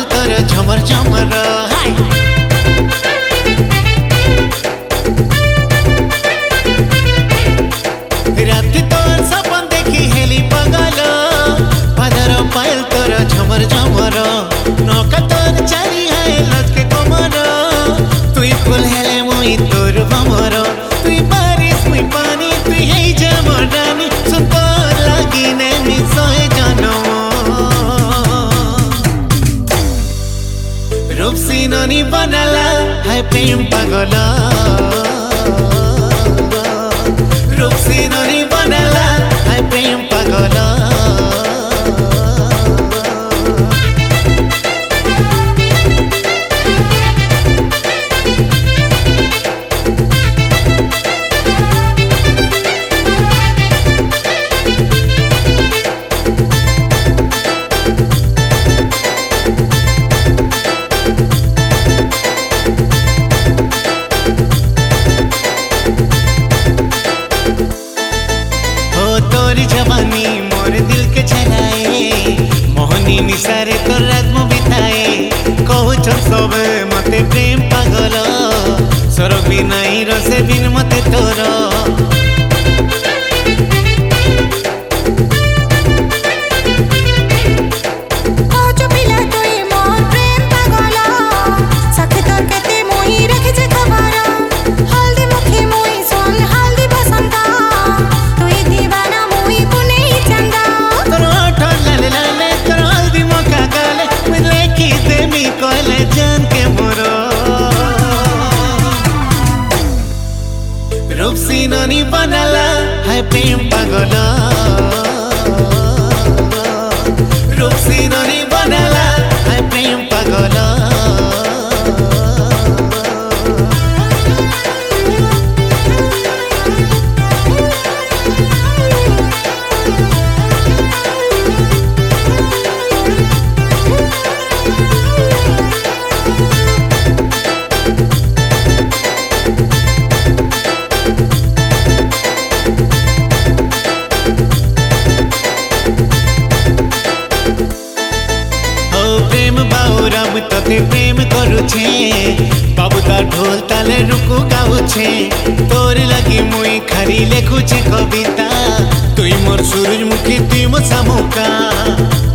तर झमर झमर राति तोर सपन देखी हेली पगल पादर पायल तर झमर झमर नौका तोर चारी है लटके कमर तुई फुल हेले मुई तोर भमर तुई बारिश मुई पानी तुई है जमर रानी सुतोर लगी ने मिसोए जनम रूपसी ननी बनला है प्रेम पगला रूपसी ननी बनला है प्रेम पगला तोरी जवानी मोर दिल के चलाए मोहनी निसारे तो रात मो बिताए कहू सब मते प्रेम पागल सरग भी नहीं रसे बिन मते तोर रूपसी ननी बनला है प्रेम पगला रूपसी ननी बनला है प्रेम पगला प्रेम बाउरा तते प्रेम करुछे बाबू तार ढोल ताले रुकु गाउछे तोर लगी मुई खाली लेखुछे कविता तुई मोर सूरजमुखी तुई मो शामुका।